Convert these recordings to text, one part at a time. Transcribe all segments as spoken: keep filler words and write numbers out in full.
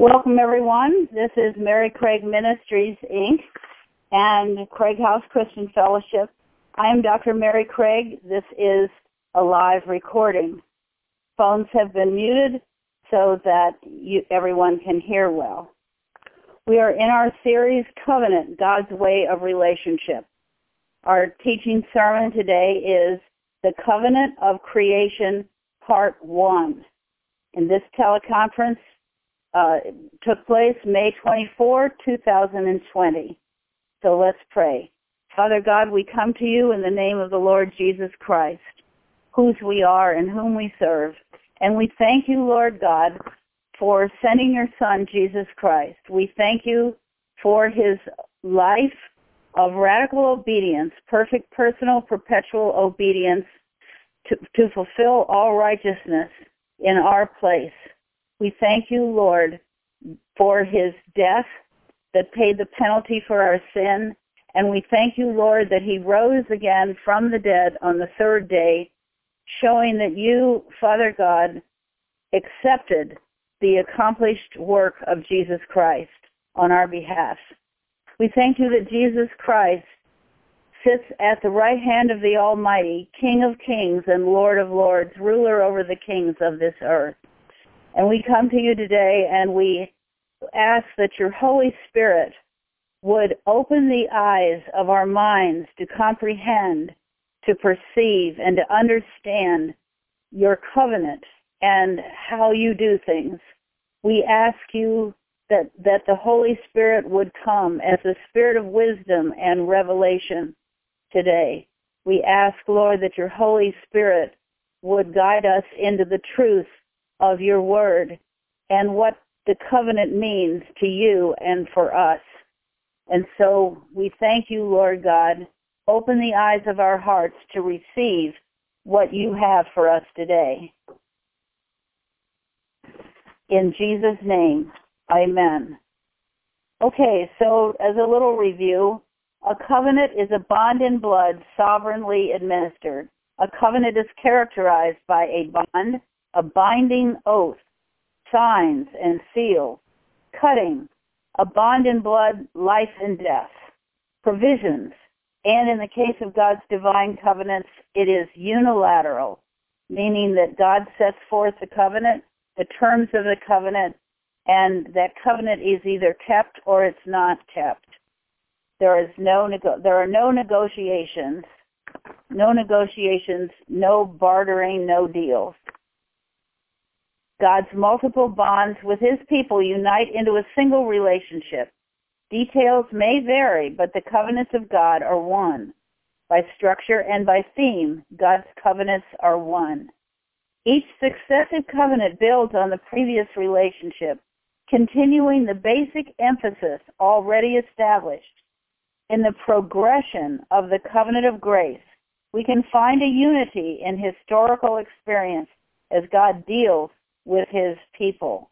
Welcome, everyone. This is Mary Craig Ministries, Incorporated, and Craig House Christian Fellowship. I am Doctor Mary Craig. This is a live recording. Phones have been muted so that you, everyone can hear well. We are in our series, Covenant, God's Way of Relationship. Our teaching sermon today is The Covenant of Creation, Part one. In this teleconference, Uh, took place May twenty-fourth, two thousand twenty. So let's pray. Father God, we come to you in the name of the Lord Jesus Christ, whose we are and whom we serve. And we thank you, Lord God, for sending your Son, Jesus Christ. We thank you for his life of radical obedience, perfect personal, perpetual obedience to, to fulfill all righteousness in our place. We thank you, Lord, for his death that paid the penalty for our sin. And we thank you, Lord, that he rose again from the dead on the third day, showing that you, Father God, accepted the accomplished work of Jesus Christ on our behalf. We thank you that Jesus Christ sits at the right hand of the Almighty, King of kings and Lord of lords, ruler over the kings of this earth. And we come to you today and we ask that your Holy Spirit would open the eyes of our minds to comprehend, to perceive, and to understand your covenant and how you do things. We ask you that, that the Holy Spirit would come as the Spirit of wisdom and revelation today. We ask, Lord, that your Holy Spirit would guide us into the truth of your word and what the covenant means to you and for us. And so we thank you, Lord God. Open the eyes of our hearts to receive what you have for us today. In Jesus' name, amen. Okay, so as a little review, a covenant is a bond in blood sovereignly administered. A covenant is characterized by a bond, a binding oath, signs and seals, cutting, a bond in blood, life and death, provisions, and in the case of God's divine covenants, it is unilateral, meaning that God sets forth the covenant, the terms of the covenant, and that covenant is either kept or it's not kept. There is no nego- there are no negotiations, no negotiations, no bartering, no deals. God's multiple bonds with his people unite into a single relationship. Details may vary, but the covenants of God are one. By structure and by theme, God's covenants are one. Each successive covenant builds on the previous relationship, continuing the basic emphasis already established. In the progression of the covenant of grace, we can find a unity in historical experience as God deals with his people.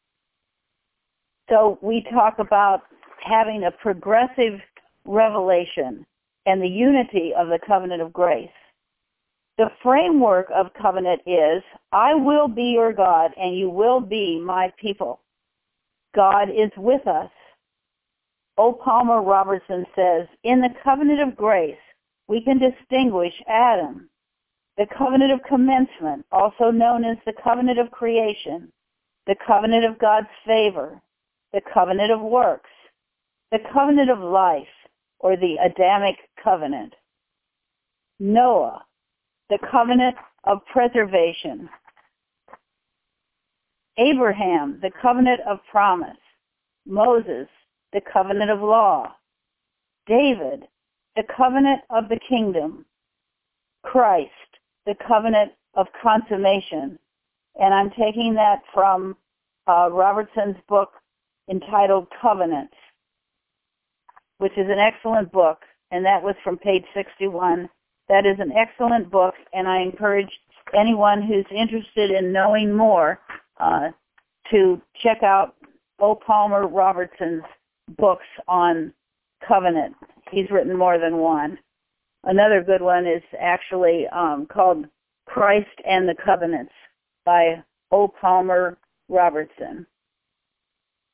So we talk about having a progressive revelation and the unity of the covenant of grace. The framework of covenant is, I will be your God and you will be my people. God is with us. O. Palmer Robertson says, in the covenant of grace, we can distinguish Adam, the covenant of commencement, also known as the covenant of creation, the covenant of God's favor, the covenant of works, the covenant of life, or the Adamic covenant. Noah, the covenant of preservation. Abraham, the covenant of promise. Moses, the covenant of law. David, the covenant of the kingdom. Christ, the covenant of consummation. And I'm taking that from uh, Robertson's book entitled Covenants, which is an excellent book, and that was from page sixty-one. That is an excellent book, and I encourage anyone who's interested in knowing more uh, to check out O. Palmer Robertson's books on covenant. He's written more than one. Another good one is actually um, called Christ and the Covenants by O. Palmer Robertson.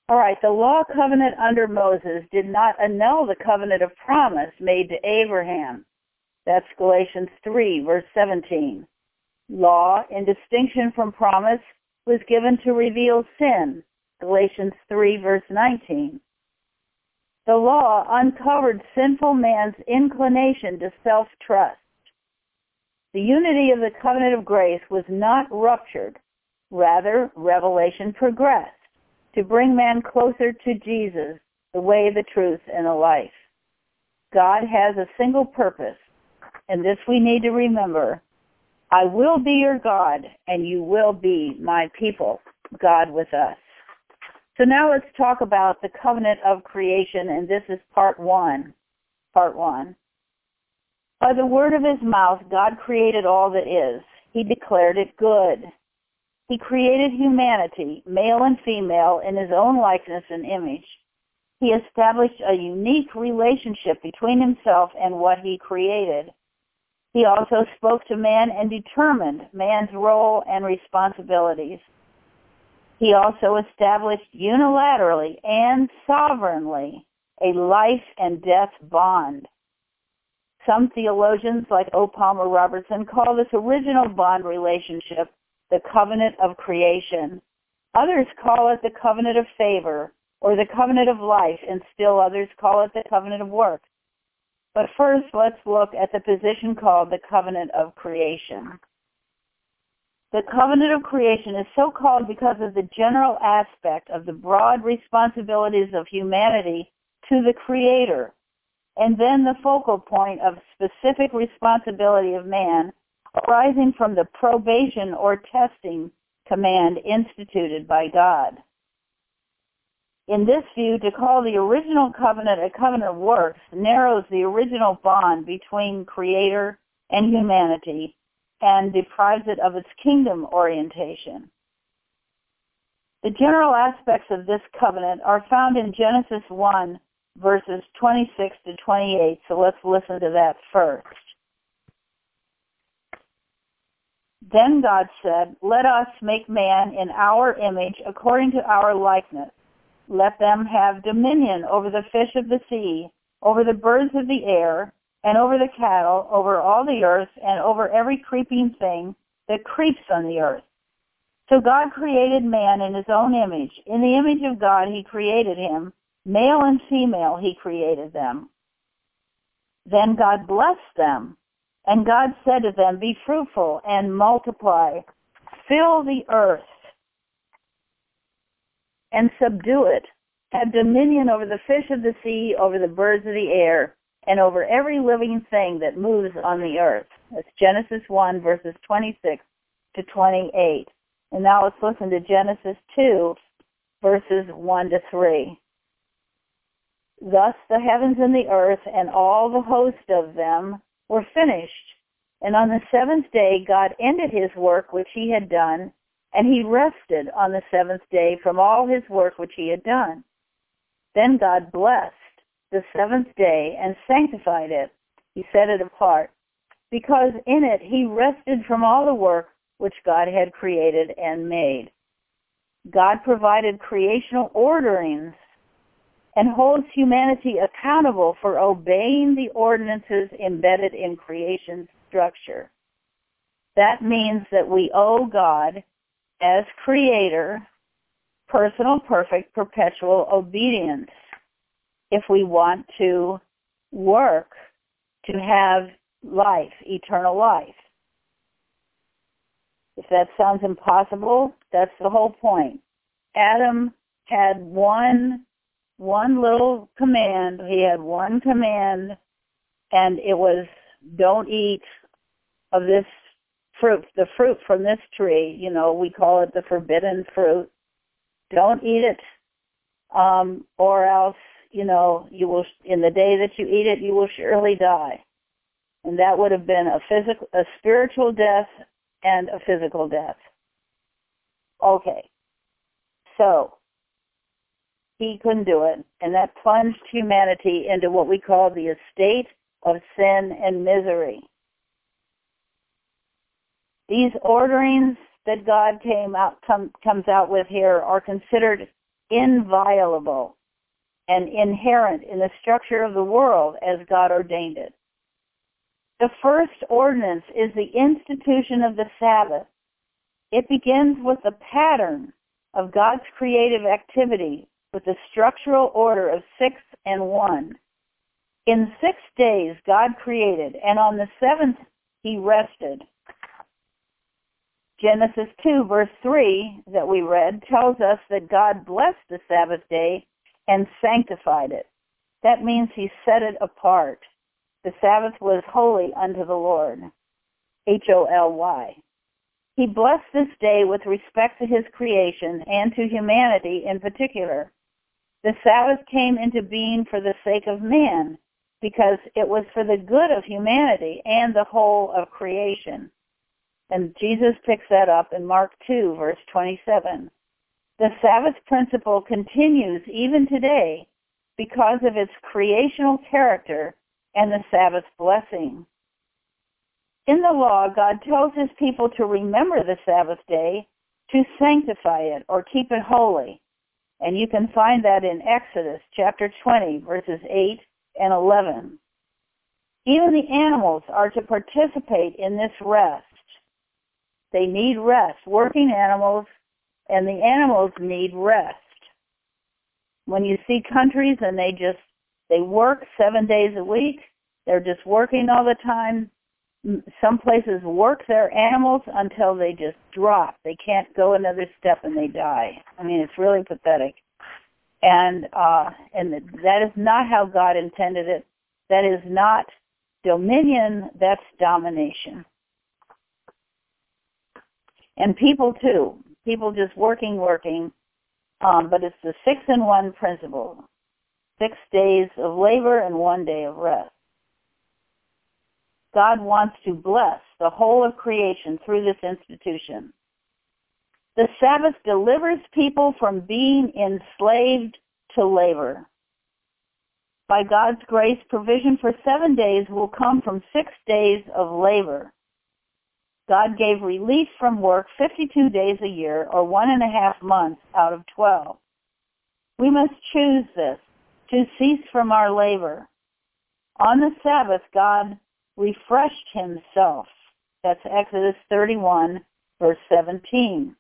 All right, the law covenant under Moses did not annul the covenant of promise made to Abraham. That's Galatians three, verse seventeen. Law, in distinction from promise, was given to reveal sin. Galatians three, verse nineteen. The law uncovered sinful man's inclination to self-trust. The unity of the covenant of grace was not ruptured. Rather, revelation progressed to bring man closer to Jesus, the way, the truth, and the life. God has a single purpose, and this we need to remember. I will be your God, and you will be my people, God with us. So now let's talk about the covenant of creation, and this is part one. Part one. By the word of his mouth, God created all that is. He declared it good. He created humanity, male and female, in his own likeness and image. He established a unique relationship between himself and what he created. He also spoke to man and determined man's role and responsibilities. He also established unilaterally and sovereignly a life and death bond. Some theologians, like O. Palmer Robertson, call this original bond relationship the covenant of creation. Others call it the covenant of favor or the covenant of life, and still others call it the covenant of work. But first, let's look at the position called the covenant of creation. The covenant of creation is so called because of the general aspect of the broad responsibilities of humanity to the Creator, and then the focal point of specific responsibility of man arising from the probation or testing command instituted by God. In this view, to call the original covenant a covenant of works narrows the original bond between Creator and humanity and deprives it of its kingdom orientation. The general aspects of this covenant are found in Genesis one, verses twenty-six to twenty-eight, so let's listen to that first. Then God said, "Let us make man in our image according to our likeness. Let them have dominion over the fish of the sea, over the birds of the air, and over the cattle, over all the earth, and over every creeping thing that creeps on the earth." So God created man in his own image. In the image of God he created him. Male and female he created them. Then God blessed them. And God said to them, "Be fruitful and multiply. Fill the earth and subdue it. Have dominion over the fish of the sea, over the birds of the air, and over every living thing that moves on the earth." That's Genesis one, verses twenty-six to twenty-eight. And now let's listen to Genesis two, verses one to three. "Thus the heavens and the earth and all the host of them were finished. And on the seventh day God ended his work which he had done, and he rested on the seventh day from all his work which he had done. Then God blessed the seventh day and sanctified it. He set it apart, because in it he rested from all the work which God had created and made." God provided creational orderings and holds humanity accountable for obeying the ordinances embedded in creation's structure. That means that we owe God, as Creator, personal, perfect, perpetual obedience if we want to work to have life, eternal life. If that sounds impossible, that's the whole point. Adam had one one little command. He had one command, and it was, don't eat of this fruit, the fruit from this tree. You know, we call it the forbidden fruit. Don't eat it, um, or else, you know, you will. In the day that you eat it, you will surely die. And that would have been a physical, a spiritual death, and a physical death. Okay, so he couldn't do it, and that plunged humanity into what we call the estate of sin and misery. These orderings that God came out com, comes out with here are considered inviolable and inherent in the structure of the world as God ordained it. The first ordinance is the institution of the Sabbath. It begins with the pattern of God's creative activity with the structural order of six and one. In six days God created, and on the seventh he rested. Genesis two, verse three, that we read, tells us that God blessed the Sabbath day and sanctified it. That means he set it apart. The Sabbath was holy unto the Lord, H O L Y. He blessed this day with respect to his creation and to humanity in particular. The Sabbath came into being for the sake of man, because it was for the good of humanity and the whole of creation. And Jesus picks that up in Mark two, verse twenty-seven. The Sabbath principle continues even today because of its creational character and the Sabbath blessing. In the law, God tells his people to remember the Sabbath day, to sanctify it or keep it holy. And you can find that in Exodus chapter twenty, verses eight and eleven. Even the animals are to participate in this rest. They need rest. Working animals and the animals need rest. When you see countries and they just, they work seven days a week, they're just working all the time. Some places work their animals until they just drop. They can't go another step and they die. I mean, it's really pathetic. And uh, and that is not how God intended it. That is not dominion, that's domination. And people too. People just working, working. Um, but it's the six in one principle. Six days of labor and one day of rest. God wants to bless the whole of creation through this institution. The Sabbath delivers people from being enslaved to labor. By God's grace, provision for seven days will come from six days of labor. God gave relief from work fifty-two days a year, or one and a half months out of twelve. We must choose this, to cease from our labor. On the Sabbath, God refreshed himself. That's Exodus thirty-one, verse seventeen.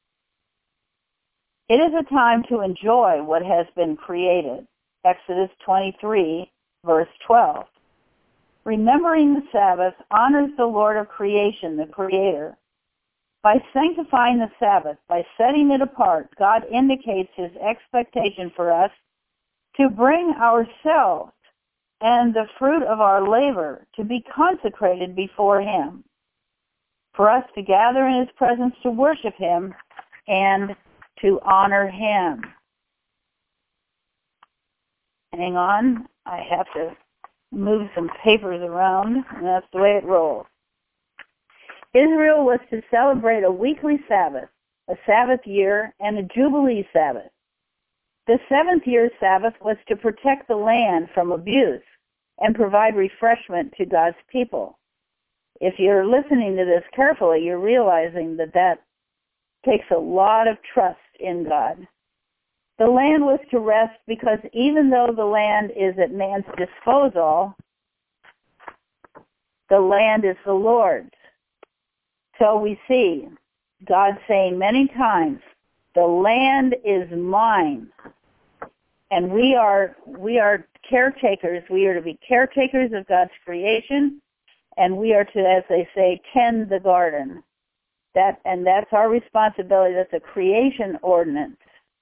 It is a time to enjoy what has been created. Exodus twenty-three, verse twelve. Remembering the Sabbath honors the Lord of creation, the Creator. By sanctifying the Sabbath, by setting it apart, God indicates his expectation for us to bring ourselves and the fruit of our labor to be consecrated before him, for us to gather in his presence to worship him and to honor him. Hang on, I have to move some papers around, and that's the way it rolls. Israel was to celebrate a weekly Sabbath, a Sabbath year, and a Jubilee Sabbath. The seventh year Sabbath was to protect the land from abuse and provide refreshment to God's people. If you're listening to this carefully, you're realizing that that takes a lot of trust in God. The land was to rest because even though the land is at man's disposal, the land is the Lord's. So we see God saying many times, the land is mine. And we are we are caretakers. We are to be caretakers of God's creation, and we are to, as they say, tend the garden. That and that's our responsibility. That's a creation ordinance.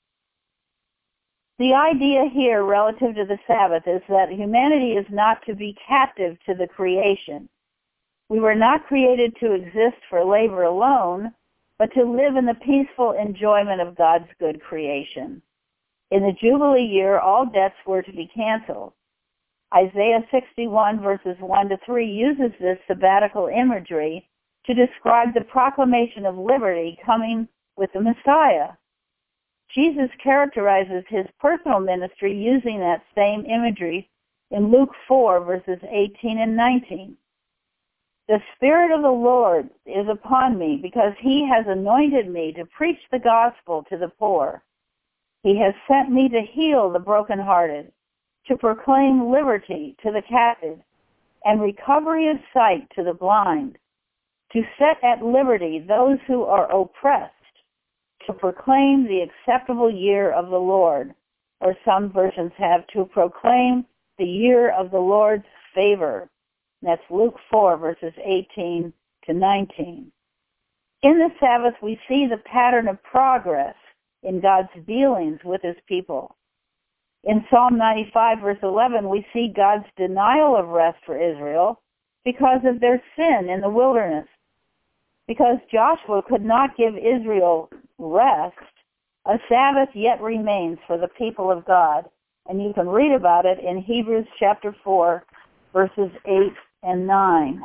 The idea here relative to the Sabbath is that humanity is not to be captive to the creation. We were not created to exist for labor alone, but to live in the peaceful enjoyment of God's good creation. In the Jubilee year, all debts were to be canceled. Isaiah sixty-one, verses one to three, uses this sabbatical imagery to describe the proclamation of liberty coming with the Messiah. Jesus characterizes his personal ministry using that same imagery in Luke four, verses eighteen and nineteen. The Spirit of the Lord is upon me because he has anointed me to preach the gospel to the poor. He has sent me to heal the brokenhearted, to proclaim liberty to the captive, and recovery of sight to the blind, to set at liberty those who are oppressed, to proclaim the acceptable year of the Lord, or some versions have to proclaim the year of the Lord's favor. That's Luke four, verses eighteen to nineteen. In the Sabbath, we see the pattern of progress in God's dealings with his people. In Psalm ninety-five, verse eleven, we see God's denial of rest for Israel because of their sin in the wilderness. Because Joshua could not give Israel rest, a Sabbath yet remains for the people of God. And you can read about it in Hebrews chapter four, verses eight and nine.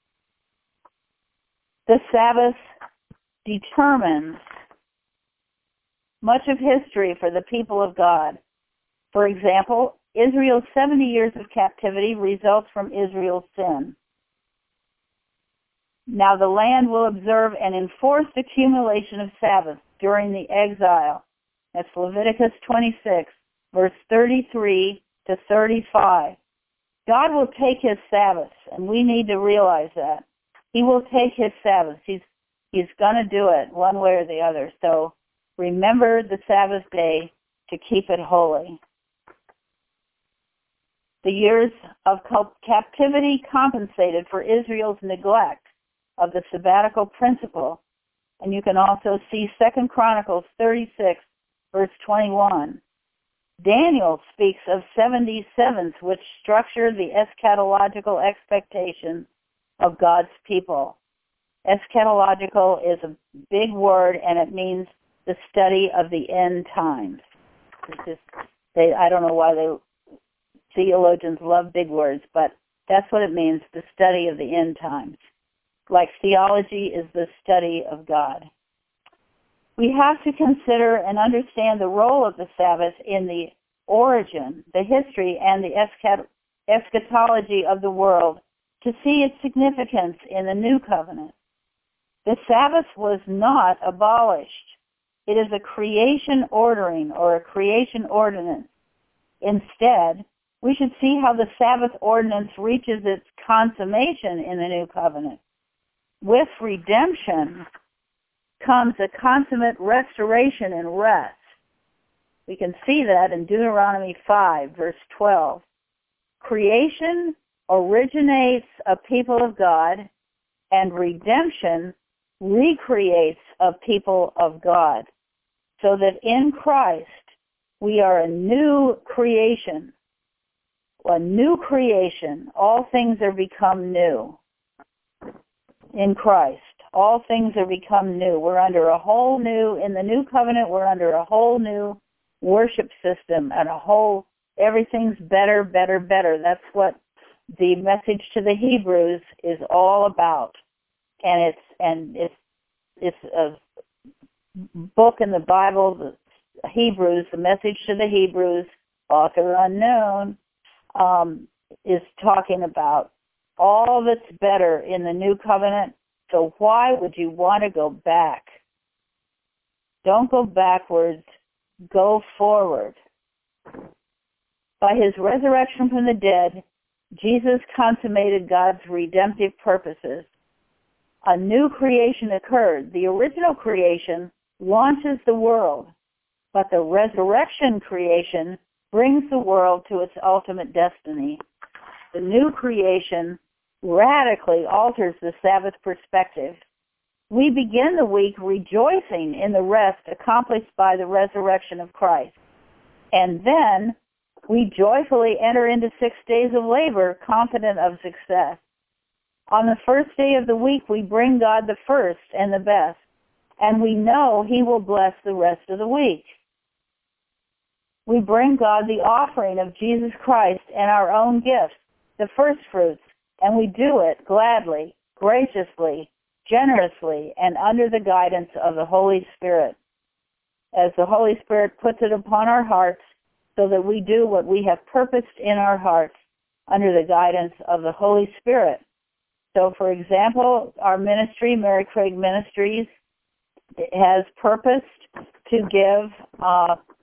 The Sabbath determines much of history for the people of God. For example, Israel's seventy years of captivity results from Israel's sin. Now the land will observe an enforced accumulation of Sabbaths during the exile. That's Leviticus twenty-six, verse thirty-three to thirty-five. God will take his Sabbaths, and we need to realize that. He will take his Sabbaths. He's, he's going to do it one way or the other. So remember the Sabbath day to keep it holy. The years of captivity compensated for Israel's neglect of the sabbatical principle. And you can also see Second Chronicles thirty-six, verse twenty-one. Daniel speaks of seventy sevenths, which structure the eschatological expectation of God's people. Eschatological is a big word, and it means the study of the end times. It's just, they, I don't know why they theologians love big words, but that's what it means, the study of the end times. Like theology is the study of God. We have to consider and understand the role of the Sabbath in the origin, the history, and the eschatology of the world to see its significance in the New Covenant. The Sabbath was not abolished. It is a creation ordering or a creation ordinance. Instead, we should see how the Sabbath ordinance reaches its consummation in the New Covenant. With redemption comes a consummate restoration and rest. We can see that in Deuteronomy five, verse twelve. Creation originates a people of God, and redemption recreates a people of God, so that in Christ we are a new creation. A new creation. All things are become new. In Christ, all things are become new. We're under a whole new, in the new covenant, we're under a whole new worship system and a whole, everything's better, better, better. That's what the message to the Hebrews is all about. And it's, and it's, it's a book in the Bible, the Hebrews, the message to the Hebrews, author unknown, um, is talking about all that's better in the new covenant. So why would you want to go back? Don't go backwards. Go forward. By his resurrection from the dead, Jesus consummated God's redemptive purposes. A new creation occurred. The original creation launches the world, but the resurrection creation brings the world to its ultimate destiny. The new creation radically alters the Sabbath perspective. We begin the week rejoicing in the rest accomplished by the resurrection of Christ. And then we joyfully enter into six days of labor, confident of success. On the first day of the week, we bring God the first and the best, and we know he will bless the rest of the week. We bring God the offering of Jesus Christ and our own gifts, the first fruits, and we do it gladly, graciously, generously, and under the guidance of the Holy Spirit, as the Holy Spirit puts it upon our hearts so that we do what we have purposed in our hearts under the guidance of the Holy Spirit. So, for example, our ministry, Mary Craig Ministries, has purposed to give uh,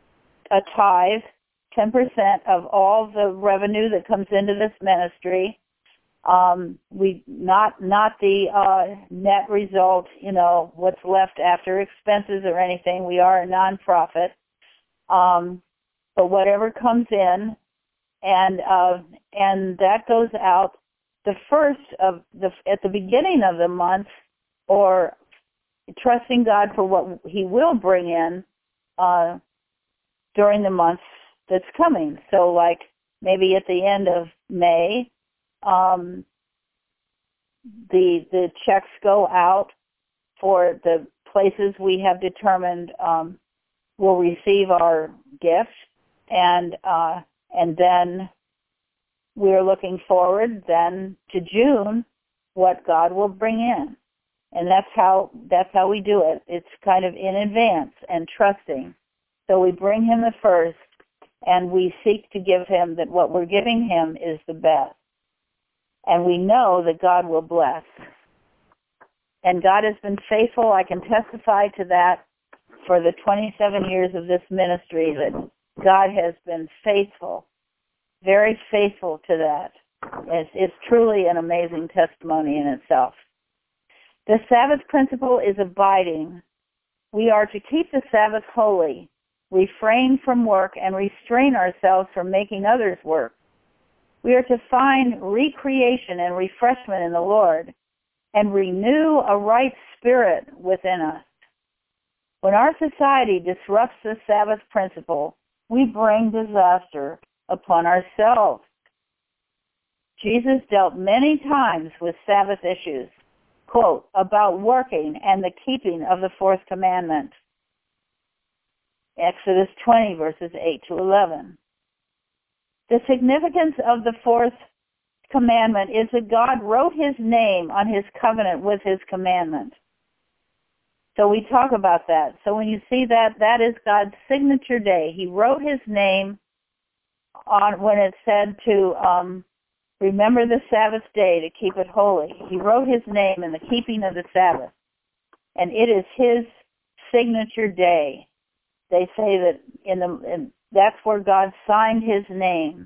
a tithe, ten percent of all the revenue that comes into this ministry. Um, we not not the uh, net result, you know, what's left after expenses or anything. We are a nonprofit, um, but whatever comes in, and uh, and that goes out the first of the at the beginning of the month, or trusting God for what He will bring in uh, during the month that's coming. So, like maybe at the end of May. Um, the the checks go out for the places we have determined um, will receive our gifts, and uh, and then we're looking forward then to June, what God will bring in, and that's how that's how we do it. It's kind of in advance and trusting. So we bring Him the first, and we seek to give Him that what we're giving Him is the best. And we know that God will bless. And God has been faithful. I can testify to that for the twenty-seven years of this ministry, that God has been faithful, very faithful to that. It's, it's truly an amazing testimony in itself. The Sabbath principle is abiding. We are to keep the Sabbath holy, refrain from work, and restrain ourselves from making others work. We are to find recreation and refreshment in the Lord and renew a right spirit within us. When our society disrupts the Sabbath principle, we bring disaster upon ourselves. Jesus dealt many times with Sabbath issues, quote, about working and the keeping of the fourth commandment. Exodus twenty, verses eight to eleven. The significance of the fourth commandment is that God wrote His name on His covenant with His commandment. So we talk about that. So when you see that, that is God's signature day. He wrote His name on when it said to um, remember the Sabbath day to keep it holy. He wrote His name in the keeping of the Sabbath. And it is His signature day. They say that in the in, that's where God signed His name.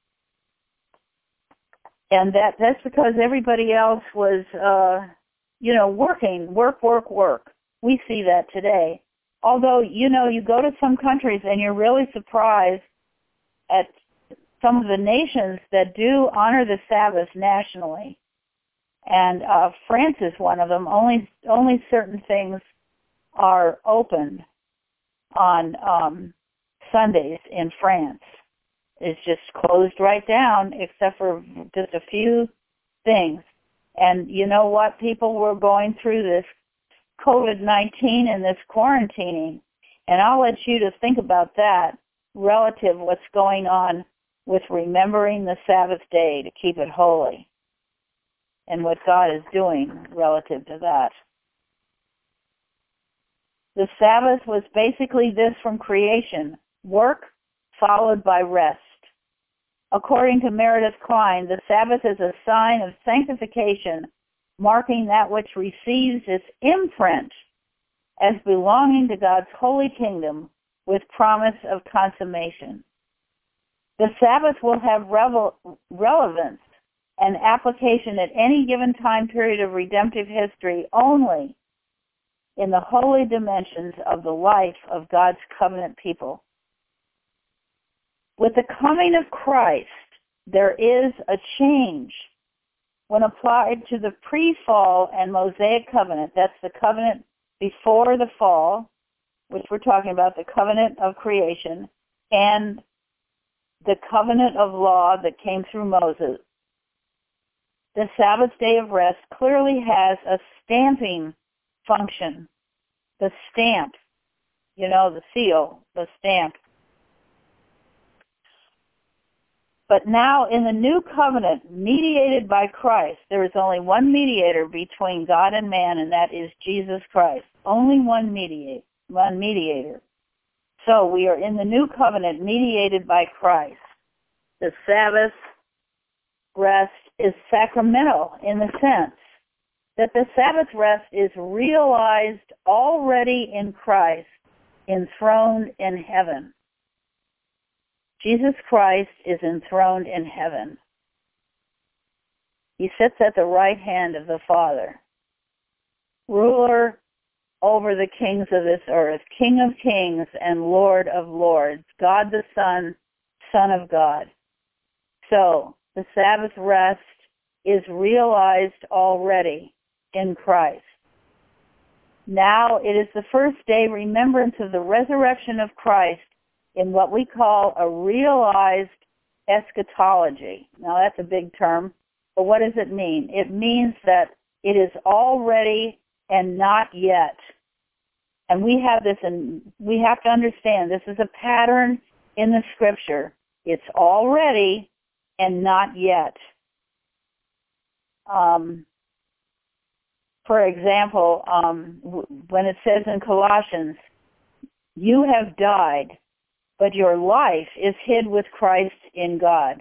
And that that's because everybody else was, uh, you know, working, work, work, work. We see that today. Although, you know, you go to some countries and you're really surprised at some of the nations that do honor the Sabbath nationally. And uh, France is one of them. Only only certain things are open on um, Sundays in France. It's just closed right down except for just a few things. And you know what? People were going through this COVID nineteen and this quarantining. And I'll let you to think about that relative to what's going on with remembering the Sabbath day to keep it holy and what God is doing relative to that. The Sabbath was basically this from creation, work followed by rest. According to Meredith Kline, the Sabbath is a sign of sanctification, marking that which receives its imprint as belonging to God's holy kingdom with promise of consummation. The Sabbath will have revel- relevance and application at any given time period of redemptive history only in the holy dimensions of the life of God's covenant people. With the coming of Christ, there is a change. When applied to the pre-fall and Mosaic covenant, that's the covenant before the fall, which we're talking about, the covenant of creation, and the covenant of law that came through Moses. The Sabbath day of rest clearly has a stamping function. The stamp, you know, the seal, the stamp. But now in the new covenant, mediated by Christ, there is only one mediator between God and man, and that is Jesus Christ. Only one mediator. One mediator. So we are in the new covenant mediated by Christ. The Sabbath rest is sacramental in the sense that the Sabbath rest is realized already in Christ, enthroned in heaven. Jesus Christ is enthroned in heaven. He sits at the right hand of the Father, ruler over the kings of this earth, King of kings and Lord of lords, God the Son, Son of God. So, the Sabbath rest is realized already in Christ. Now it is the first day remembrance of the resurrection of Christ in what we call a realized eschatology. Now that's a big term, but what does it mean? It means that it is already and not yet. And we have this, and we have to understand this is a pattern in the Scripture. It's already and not yet. Um, for example, um, w- when it says in Colossians, you have died, but your life is hid with Christ in God.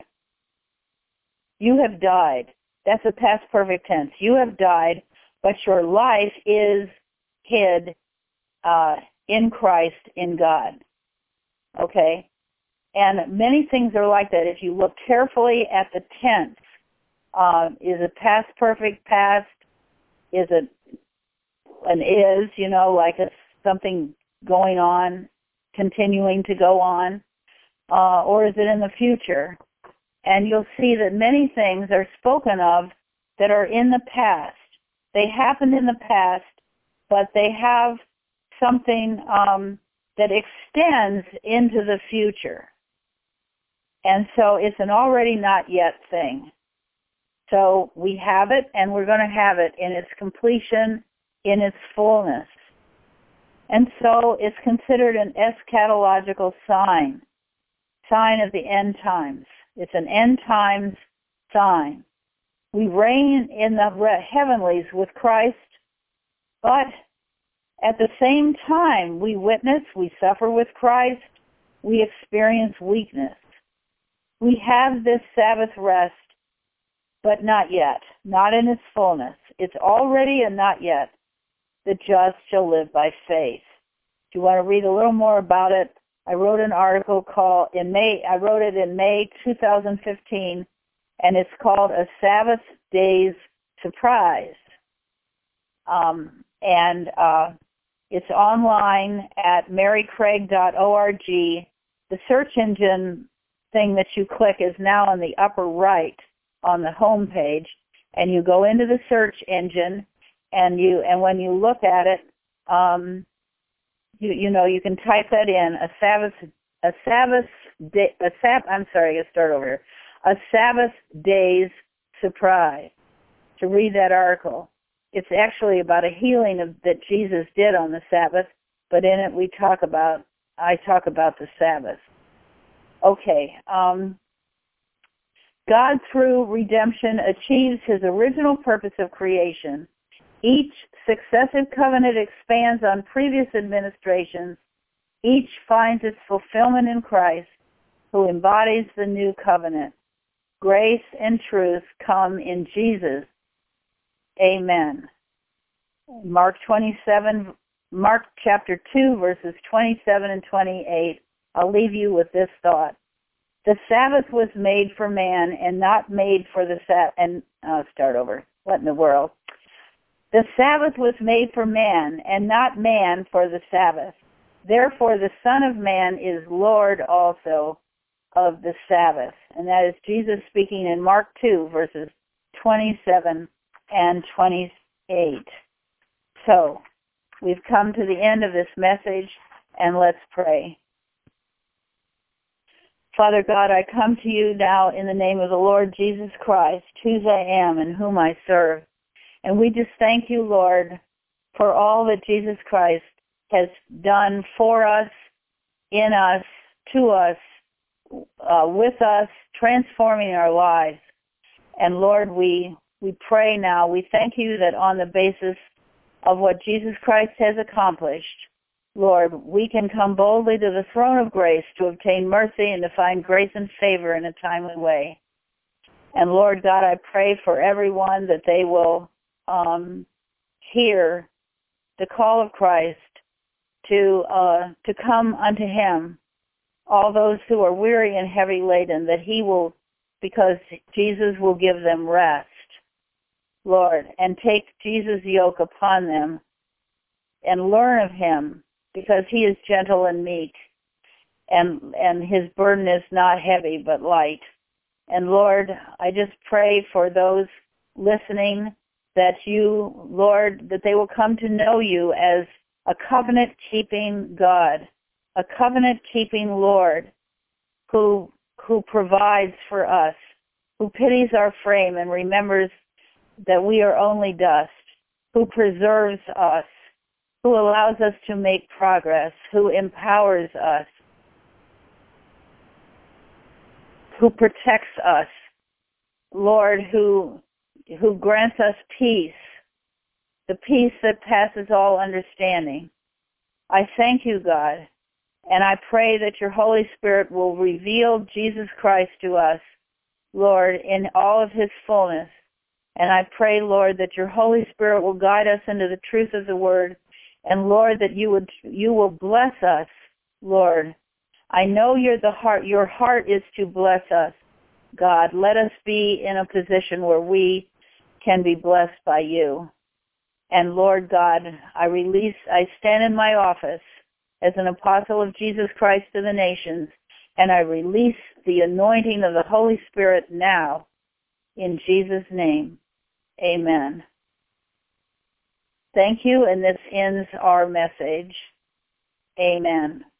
You have died. That's a past perfect tense. You have died, but your life is hid uh, in Christ in God. Okay? And many things are like that. If you look carefully at the tense, uh, is it past perfect past? Is it an is, you know, like it's something going on, continuing to go on? Uh, or is it in the future? And you'll see that many things are spoken of that are in the past. They happened in the past, but they have something um, that extends into the future. And so it's an already not yet thing. So we have it, and we're going to have it in its completion, in its fullness. And so it's considered an eschatological sign, sign of the end times. It's an end times sign. We reign in the heavenlies with Christ, but at the same time we witness, we suffer with Christ, we experience weakness. We have this Sabbath rest, but not yet, not in its fullness. It's already and not yet. The just shall live by faith. If you want to read a little more about it, I wrote an article called in May. I wrote it in May two thousand fifteen, and it's called "A Sabbath Day's Surprise." Um, and uh, it's online at mary craig dot org. The search engine thing that you click is now on the upper right on the home page, and you go into the search engine, and you and when you look at it, um, you you know you can type that in a Sabbath a Sabbath day a Sab I'm sorry, I start over here. A Sabbath Day's Surprise. To read that article, it's actually about a healing of, that Jesus did on the Sabbath, but in it we talk about I talk about the Sabbath. Okay. Um, God, through redemption, achieves his original purpose of creation. Each successive covenant expands on previous administrations. Each finds its fulfillment in Christ, who embodies the new covenant. Grace and truth come in Jesus. Amen. Mark twenty-seven, Mark chapter two, verses twenty-seven and twenty-eight. I'll leave you with this thought. The Sabbath was made for man and not made for the Sabbath. And I'll start over. What in the world? The Sabbath was made for man and not man for the Sabbath. Therefore, the Son of Man is Lord also of the Sabbath. And that is Jesus speaking in Mark two, verses twenty-seven and twenty-eight. So, we've come to the end of this message, and let's pray. Father God, I come to you now in the name of the Lord Jesus Christ, whose I am and whom I serve. And we just thank you, Lord, for all that Jesus Christ has done for us, in us, to us, uh, with us, transforming our lives. And Lord, we, we pray now, we thank you that on the basis of what Jesus Christ has accomplished, Lord, we can come boldly to the throne of grace to obtain mercy and to find grace and favor in a timely way. And Lord God, I pray for everyone that they will um, hear the call of Christ to uh, to come unto him all those who are weary and heavy laden, that he will, because Jesus will give them rest, Lord, and take Jesus' yoke upon them and learn of him, because he is gentle and meek, and and his burden is not heavy but light. And Lord, I just pray for those listening that you, Lord, that they will come to know you as a covenant-keeping God, a covenant-keeping Lord who who provides for us, who pities our frame and remembers that we are only dust, who preserves us, who allows us to make progress, who empowers us, who protects us, Lord, who who grants us peace, the peace that passes all understanding. I thank you, God, and I pray that your Holy Spirit will reveal Jesus Christ to us, Lord, in all of his fullness. And I pray, Lord, that your Holy Spirit will guide us into the truth of the word, and Lord, that you would you will bless us, Lord. I know you're the heart. Your heart is to bless us, God. Let us be in a position where we can be blessed by you. And Lord God, I release, I stand in my office as an apostle of Jesus Christ to the nations, and I release the anointing of the Holy Spirit now, in Jesus' name. Amen. Thank you, and this ends our message. Amen.